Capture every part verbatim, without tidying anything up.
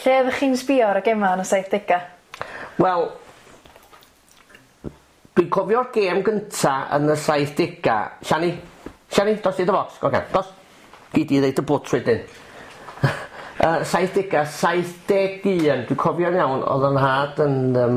Lle ydych chi'n sbio ar y gema yn y saithdegau? Wel, dwi'n cofio'r gêm gynta yn y saithdegau. Siani, Siani, dos i dy bocs, gogan, dos. Gyd i ddeud y bwt wedyn. uh, saithdegau, saithdeg un, dwi'n cofio'n iawn, oedd yn had yn... Um,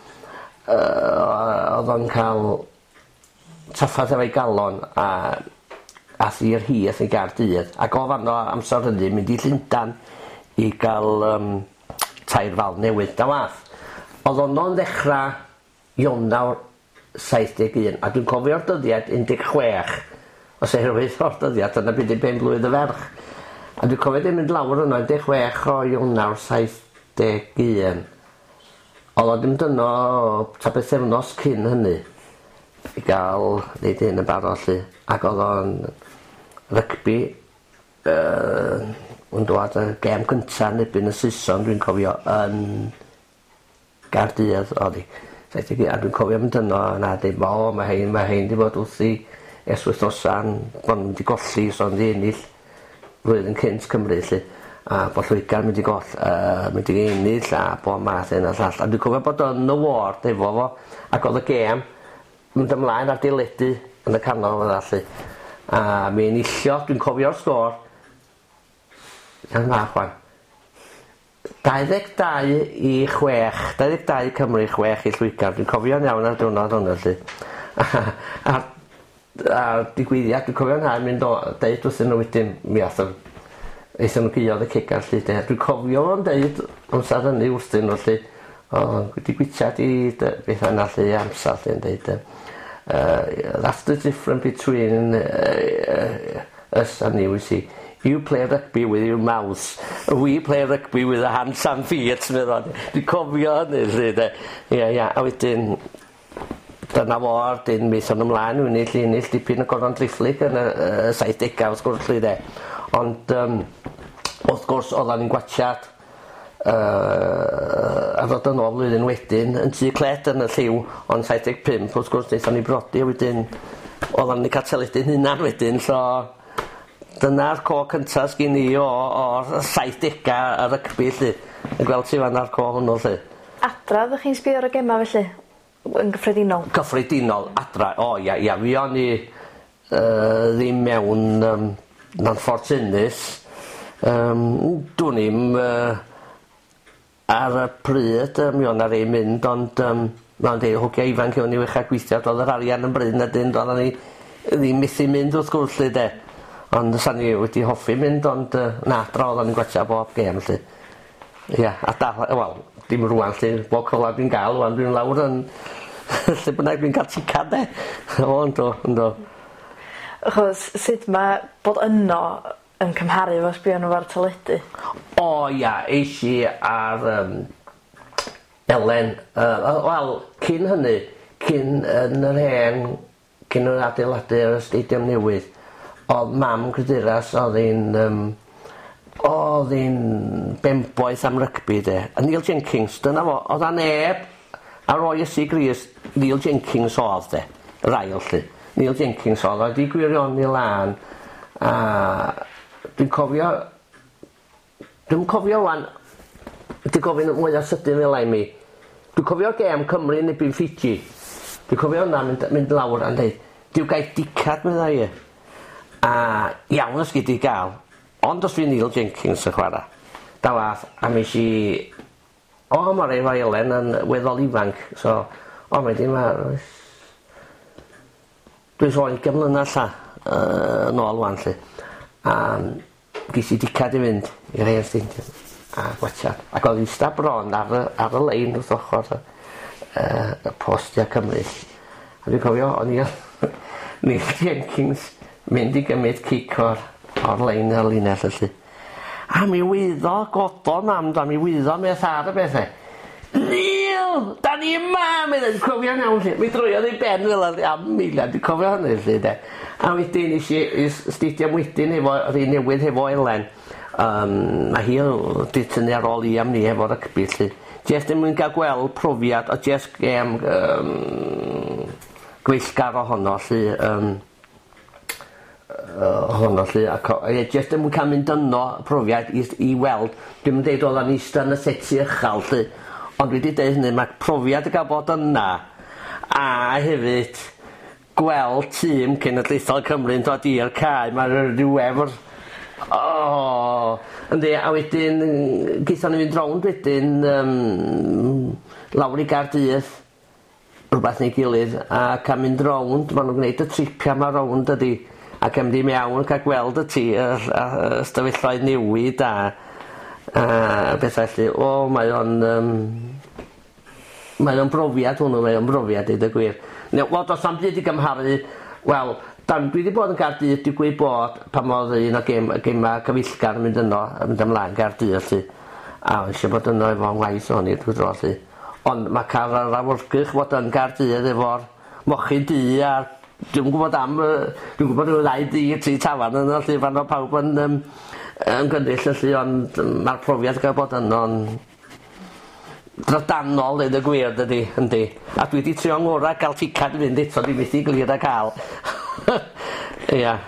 uh, oedd yn cael traffath efo'i galon a ath i'r Hieth i Gaerdydd. Ac o fanno amser hynny mynd i Llundan i gael um, tair fal newydd. Da wath. Oedd honno'n ddechrau Ionawr saithdeg un a dwi'n cofio'r dyddiad un deg chwech os oherwydd o'r dyddiad yna byd i ben blwydd y ferch a dwi'n cofio ddim mynd lawr yno un deg chwech o Ionawr saithdeg un oedd o ddim dyno ta beth efnos cyn hynny i gael neud hyn yn barod lly ac oedd o'n rygbi uh, yn dod y gêm gyntaf nebyn y Saeson dwi'n cofio yn Gaerdydd oedd hi a dwi'n cofio mynd yno yna ddim o mae hein mae hein di bod wrth i es wythnosan bod nhw'n mynd i golli so yn di ennill flwyddyn cynt Cymru lly a bod Lloegar mynd i goll uh, mynd i ennill a bod math un a llall a dwi'n cofio bod yn y ward efo fo ac oedd y gêm mynd ymlaen ar diledu yn y canol yna lly a mi enillio dwi'n cofio'r sgôr gan fach wan dau ddeg dau i chwech, dau ddeg dau Cymru chwech i Lloegar, dwi'n cofio'n iawn ar diwrnod hwnna lly. a, a digwyddiad, dwi'n cofio'n hael mynd o, deud wrthyn nhw wedyn, mi ath o'n, eithon nhw guodd y cigar lly, de. Dwi'n cofio o'n deud, amser hynny wrthyn nhw lly, o, wedi gwitchad i beth yna lly, amser lly, yn deud, uh, that's the difference between uh, uh, us and you, see. You play rugby with your mouth. We play rugby with the hands and feet. Dwi'n cofio hynny, lle, de. Ia, ia, a wedyn, dyna fo, dyn mis o'n ymlaen, wy'n ennill, ennill dipyn y Gordon Drifflig yn y uh, saithdegau, wrth gwrs, lle, de. Ond, um, wrth gwrs, oedden ni'n gwachad uh, a ddod yn ôl flwyddyn wedyn, yn tŷ Cled yn y lliw, ond saithdeg pump, wrth gwrs, neithon ni brodi, wedyn, oedden ni cael teledu'n hynna'n wedyn, so... Dyna'r co cyntaf sgyn i o, o'r saithdegau y rygbi lly. Yn gweld ti fan ar co hwnnw lly. Adra ydych chi'n sbio ar y gema felly? Yn gyffredinol? Gyffredinol, adra. O ia, ia, fi o'n i uh, ddim mewn um, anffortunus. Um, Dwi'n i'm uh, ar y pryd, uh, mi o'n ar ei mynd, ond um, mae'n dweud hwgia ifanc o'n i wechad gweithio, doedd yr arian yn bryd na dyn, doedd ni ddim methu mynd wrth gwrs lly de. Ond sa'n ni wedi hoffi mynd, ond uh, na, adra oedden ni'n gwachio bob gêm, lly. Ia, a da, wel, dim rwan, lly, bob cola dwi'n gael, wan dwi'n lawr yn... lle bynnag dwi'n cael ticad, de. O, ynddo, ynddo. Achos, sut mae bod yno yn cymharu fo sbio nhw ar teledu? O, ia, eisi ar um, Elen. Uh, Wel, cyn hynny, cyn yn yr hen, cyn yr adeiladu'r Stadiwm Newydd, oedd mam Gryduras, oedd hi'n um, oedd hi'n bemboeth am rygbi de. A Neil Jenkins, dyna fo, oedd a neb ar oi ysi gris Neil Jenkins oedd de, yr ail lly. Neil Jenkins oedd, oedd hi gwirioni lan a dwi'n cofio dwi'n cofio wan dwi'n cofio mwy o sydyn fel ai mi dwi'n cofio gêm Cymru neu byn Fiji dwi'n cofio hwnna mynd, mynd lawr a'n dweud diw gael dicad medda i a iawn os gyd i gael ond os fi Neil Jenkins yn chwarae da wath a mis i o mae'r efo Elen yn weddol ifanc so o mae di ma dwi'n sôn gymlyna lla uh, nôl wan lle a ges i dicad i fynd i'r hen stadiwm a gwachad ac oedd eista bron ar y, ar y lein wrth ochr uh, y postia Cymru a dwi'n cofio o'n i Neil Jenkins mynd i gymryd cic o'r, or lein ar linell ylly. A mi wyddo godon am, da mi wyddo meth ar y bethau. Neil, da ni yma, mae'n cofio'n iawn lle. Mi drwyodd i ben fel am miliad, dwi'n cofio hynny lle de. A wedyn nes i stadiwm wedyn efo, rhi newydd efo Elen. Um, mae hi wedi tynnu ar ôl i am ni efo rygbi lle. Jes ddim yn cael gweld profiad o jes gêm um, gweithgar ohono lle. Um, uh, honno lly ac o- ie, jyst yn cael mynd yno profiad i, i weld dwi'n mynd deud oedd o'n eista yn y seti uchal lly ond dwi wedi deud hynny mae profiad y gael bod yna a hefyd gweld tîm Cenedlaethol Cymru'n dod i'r cae mae'r rhyw efr o yndi a wedyn geithon ni fynd rownd wedyn um, lawr i Gaerdydd rhywbeth neu gilydd ac am mynd rownd maen nhw'n gwneud y tripia yma rownd ydi ac am di mewn cael gweld y tŷ y, y, y stafelloedd newid a, a beth felly o mae o'n um, mae o'n brofiad hwnnw mae o'n brofiad i dy gwir ne, wel does am byd i gymharu wel dan dwi wedi bod yn Gaerdydd dwi'n gweud bod pan oedd un o gem, gema cyfeillgar yn mynd yno yn mynd ymlaen Gaerdydd lly a eisiau bod yno efo ngwaith o'n i'r dwi dro lly ond mae cael yr awyrgych fod yn Gaerdydd efo'r mochyn du a dwi'n gwybod am dwi'n gwybod yw ddau di tri tafarn yno lly fan o pawb yn um, yn gynnyll lly ond mae'r profiad gael bod yno'n drydanol dweud y gwir dydi yndi a dwi wedi trio ngwra gael ticad i fynd eto dwi methu glir a cael ia